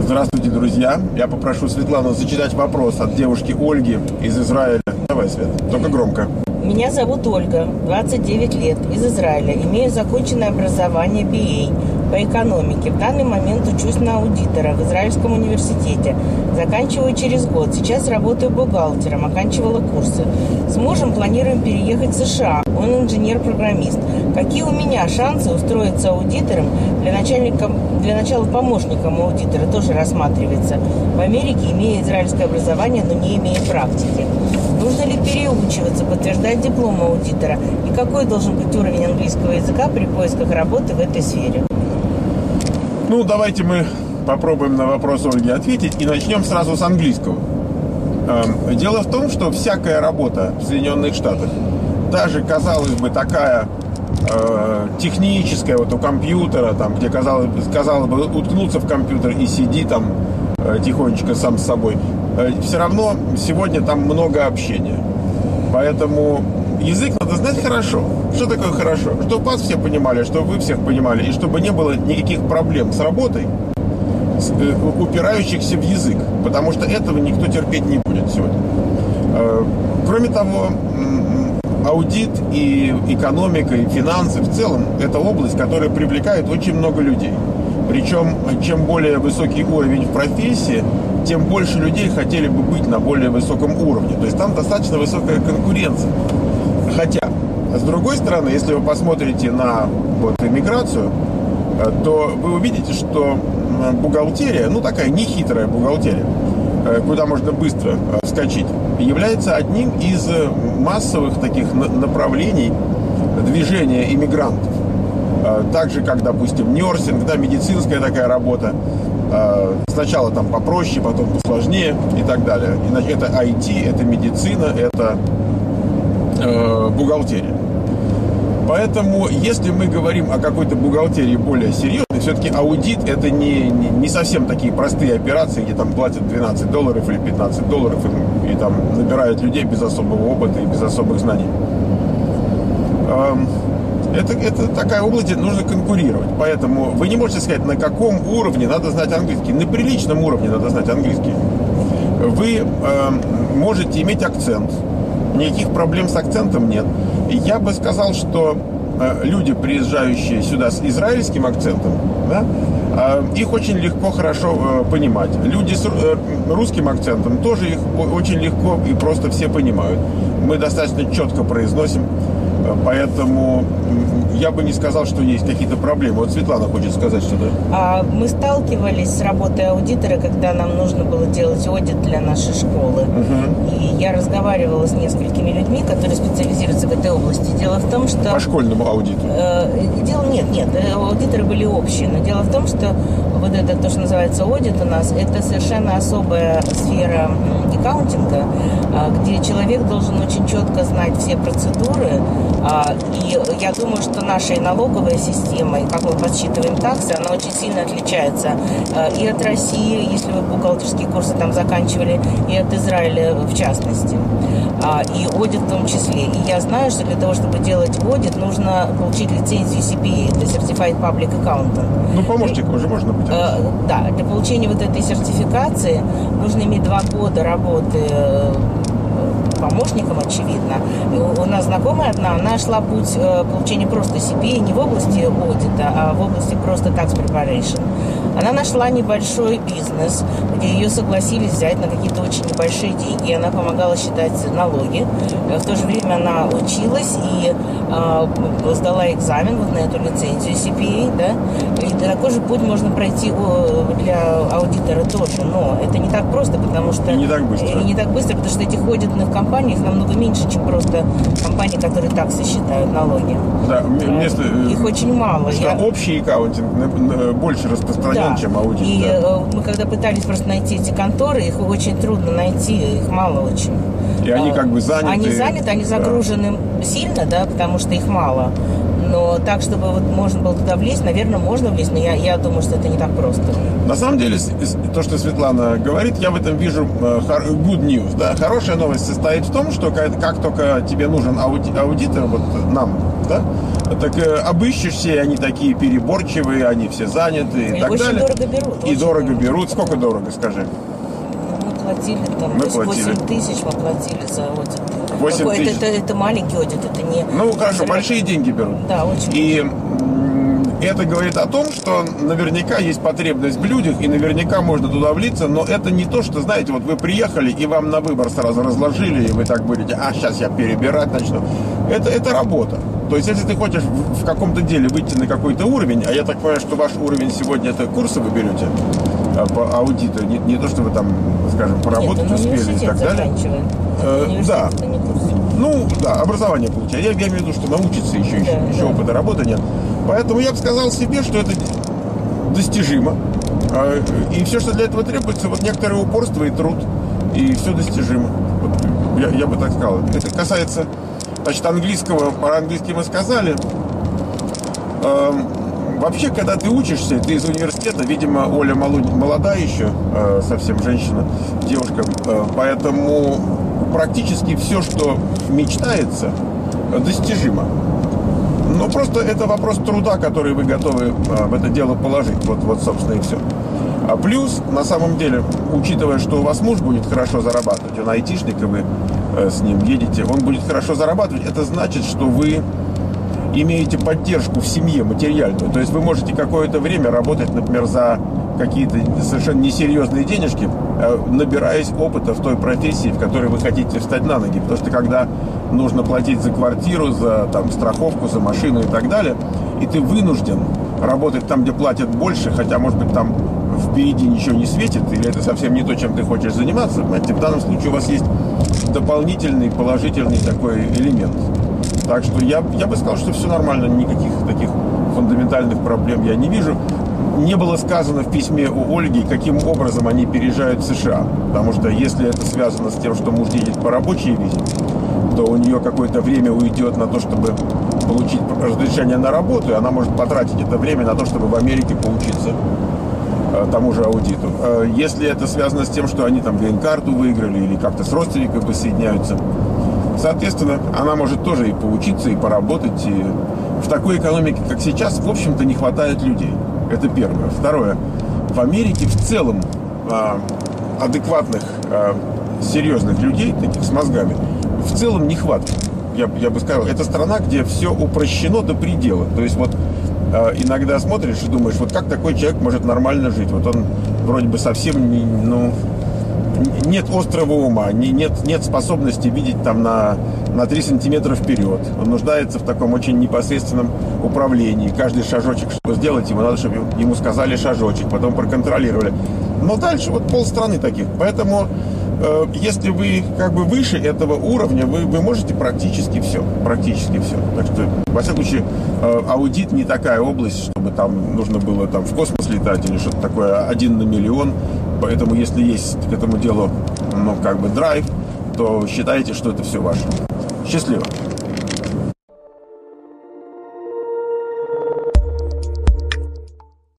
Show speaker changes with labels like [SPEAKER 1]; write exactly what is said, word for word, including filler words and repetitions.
[SPEAKER 1] Здравствуйте, друзья. Я попрошу Светлану зачитать вопрос от девушки Ольги из Израиля. Давай, Свет, только громко.
[SPEAKER 2] Меня зовут Ольга, двадцать девять лет, из Израиля. Имею законченное образование би эй по экономике. В данный момент учусь на аудитора в Израильском университете. Заканчиваю через год. Сейчас работаю бухгалтером, оканчивала курсы. С мужем планируем переехать в США. Он инженер-программист. Какие у меня шансы устроиться аудитором? Для, начальника, для начала помощником аудитора тоже рассматривается. В Америке имею израильское образование, но не имею практики. Нужно ли переучиваться, подтверждать диплом аудитора? И какой должен быть уровень английского языка при поисках работы в этой сфере?
[SPEAKER 1] Ну, давайте мы попробуем на вопрос Ольги ответить и начнем сразу с английского. Дело в том, что всякая работа в Соединенных Штатах, даже, казалось бы, такая э, техническая, вот у компьютера, там, где, казалось, казалось бы, уткнуться в компьютер и сиди там э, тихонечко сам с собой, э, все равно сегодня там много общения. Поэтому язык надо знать хорошо. Что такое хорошо? Чтобы вас все понимали, чтобы вы всех понимали, и чтобы не было никаких проблем с работой, с, э, упирающихся в язык, потому что этого никто терпеть не будет сегодня. Э, кроме того, аудит и экономика, и финансы в целом – это область, которая привлекает очень много людей. Причем, чем более высокий уровень в профессии, тем больше людей хотели бы быть на более высоком уровне. То есть там достаточно высокая конкуренция. Хотя, с другой стороны, если вы посмотрите на вот, иммиграцию, то вы увидите, что бухгалтерия, ну такая нехитрая бухгалтерия, куда можно быстро вскочить, является одним из массовых таких направлений движения иммигрантов. Так же, как, допустим, нерсинг, да, медицинская такая работа. Сначала там попроще, потом посложнее и так далее. Иначе это ай ти, это медицина, это э, бухгалтерия. Поэтому, если мы говорим о какой-то бухгалтерии более серьезной, все-таки аудит это не, не, не совсем такие простые операции, где там платят двенадцать долларов или пятнадцать долларов и, и там набирают людей без особого опыта и без особых знаний. Это, это такая область, где нужно конкурировать. Поэтому вы не можете сказать, на каком уровне надо знать английский. На приличном уровне надо знать английский. Вы э, можете иметь акцент. Никаких проблем с акцентом нет. Я бы сказал, что э, люди, приезжающие сюда с израильским акцентом, да, э, их очень легко, хорошо э, понимать. Люди с э, русским акцентом тоже их очень легко и просто все понимают. Мы достаточно четко произносим. Поэтому я бы не сказал, что есть какие-то проблемы. Вот Светлана хочет сказать что-то.
[SPEAKER 2] Мы сталкивались с работой аудитора, когда нам нужно было делать аудит для нашей школы. Uh-huh. И я разговаривала с несколькими людьми, которые специализируются в этой области. Дело в том, что...
[SPEAKER 1] По школьному аудиту?
[SPEAKER 2] Э, дело нет, нет. Аудиторы были общие. Но дело в том, что вот это то, что называется аудит у нас, это совершенно особая сфера аккаунтинга, где человек должен очень четко знать все процедуры. И я думаю, что наша и налоговая система, и как мы подсчитываем таксы, она очень сильно отличается и от России, если вы бухгалтерские курсы там заканчивали, и от Израиля в частности. И аудит в том числе. И я знаю, что для того, чтобы делать аудит, нужно получить лицензию си пи эй, это Certified Public Accountant.
[SPEAKER 1] Ну, помощник уже можно быть.
[SPEAKER 2] Да, для получения вот этой сертификации нужно иметь два года работы помощником, очевидно. И у нас знакомая одна, она шла путь э, получения просто си пи эй не в области аудита, а в области просто tax preparation. Она нашла небольшой бизнес, где ее согласились взять на какие-то очень небольшие деньги, и она помогала считать налоги. В то же время она училась и э, сдала экзамен вот на эту лицензию си пи эй, да, и такой же путь можно пройти для аудитора тоже, но это не так просто, потому что...
[SPEAKER 1] И не так быстро.
[SPEAKER 2] И не так быстро, потому что этих аудитных компаний их намного меньше, чем просто компании, которые таксы считают налоги.
[SPEAKER 1] Да, вместо...
[SPEAKER 2] Их очень мало.
[SPEAKER 1] Я... Общий аккаунтинг больше распространен,
[SPEAKER 2] да.
[SPEAKER 1] чем аудит.
[SPEAKER 2] И
[SPEAKER 1] да.
[SPEAKER 2] мы когда пытались просто найти эти конторы, их очень трудно найти, их мало очень.
[SPEAKER 1] И они как бы заняты.
[SPEAKER 2] Они заняты, они загружены да. сильно, да, потому что их мало. Но так, чтобы вот можно было туда влезть, наверное, можно влезть, но я, я думаю, что это не так просто.
[SPEAKER 1] На самом деле, то, что Светлана говорит, я в этом вижу good news. Да? Хорошая новость состоит в том, что как, как только тебе нужен ауди, аудитор, вот нам, да? Так э, обыщешься, и они такие переборчивые, они все заняты и, и так
[SPEAKER 2] очень
[SPEAKER 1] далее.
[SPEAKER 2] Дорого берут,
[SPEAKER 1] и дорого берут. берут. Сколько дорого, скажи?
[SPEAKER 2] Мы платили там
[SPEAKER 1] мы платили.
[SPEAKER 2] восемь тысяч мы платили за аудит.
[SPEAKER 1] восемь тысяч.
[SPEAKER 2] Это, это, это маленький аудит, это не...
[SPEAKER 1] Ну, хорошо, большие деньги берут.
[SPEAKER 2] Да, очень.
[SPEAKER 1] И это говорит о том, что наверняка есть потребность в людях, и наверняка можно туда влиться, но это не то, что, знаете, вот вы приехали, и вам на выбор сразу разложили, и вы так будете, а, сейчас я перебирать начну. Это, это работа. То есть, если ты хочешь в, в каком-то деле выйти на какой-то уровень, а я так понимаю, что ваш уровень сегодня это курсы вы берете а, по аудиту, не, не то, что вы там, скажем, поработать
[SPEAKER 2] Нет,
[SPEAKER 1] успели и так далее. Э, да. Ну, да, образование получать. Я, я имею в виду, что научиться еще, да, еще, да. еще опыта работы нет. Поэтому я бы сказал себе, что это достижимо. И все, что для этого требуется, вот некоторое упорство и труд. И все достижимо. Вот я, я бы так сказал. Это касается, значит, английского. По-английски мы сказали. Вообще, когда ты учишься, ты из университета, видимо, Оля молодая еще, совсем женщина, девушка. Поэтому практически все, что мечтается, достижимо. Но просто это вопрос труда, который вы готовы а, в это дело положить. Вот, вот, собственно, и все. А плюс, на самом деле, учитывая, что у вас муж будет хорошо зарабатывать, он айтишник, и вы э, с ним едете, он будет хорошо зарабатывать, это значит, что вы имеете поддержку в семье материальную. То есть вы можете какое-то время работать, например, за какие-то совершенно несерьезные денежки, набираясь опыта в той профессии, в которой вы хотите встать на ноги. Потому что когда нужно платить за квартиру, за там, страховку, за машину и так далее, и ты вынужден работать там, где платят больше, хотя, может быть, там впереди ничего не светит, или это совсем не то, чем ты хочешь заниматься, понимаете, в данном случае у вас есть дополнительный положительный такой элемент. Так что я, я бы сказал, что все нормально, никаких таких фундаментальных проблем я не вижу. Не было сказано в письме у Ольги, каким образом они переезжают в США. Потому что если это связано с тем, что муж едет по рабочей визе, то у нее какое-то время уйдет на то, чтобы получить разрешение на работу, и она может потратить это время на то, чтобы в Америке поучиться тому же аудиту. Если это связано с тем, что они там грин-карту выиграли или как-то с родственниками воссоединяются, соответственно, она может тоже и поучиться, и поработать. И в такой экономике, как сейчас, в общем-то, не хватает людей. Это первое. Второе. В Америке в целом а, адекватных, а, серьезных людей, таких с мозгами, в целом нехватка. Я, я бы сказал, это страна, где все упрощено до предела. То есть вот а, иногда смотришь и думаешь, вот как такой человек может нормально жить? Вот он вроде бы совсем не, ну, нет острого ума, не, нет, нет способности видеть там на, на три сантиметра вперед. Он нуждается в таком очень непосредственном управлении. Каждый шажочек, чтобы сделать, ему надо, чтобы ему сказали шажочек, потом проконтролировали. Но дальше вот полстраны таких. Поэтому, э, если вы как бы выше этого уровня, вы, вы можете практически все. Практически все. Так что, во всяком случае, э, аудит не такая область, чтобы там нужно было там в космос летать или что-то такое один на миллион. Поэтому, если есть к этому делу, ну, как бы драйв, то считайте, что это все ваше. Счастливо!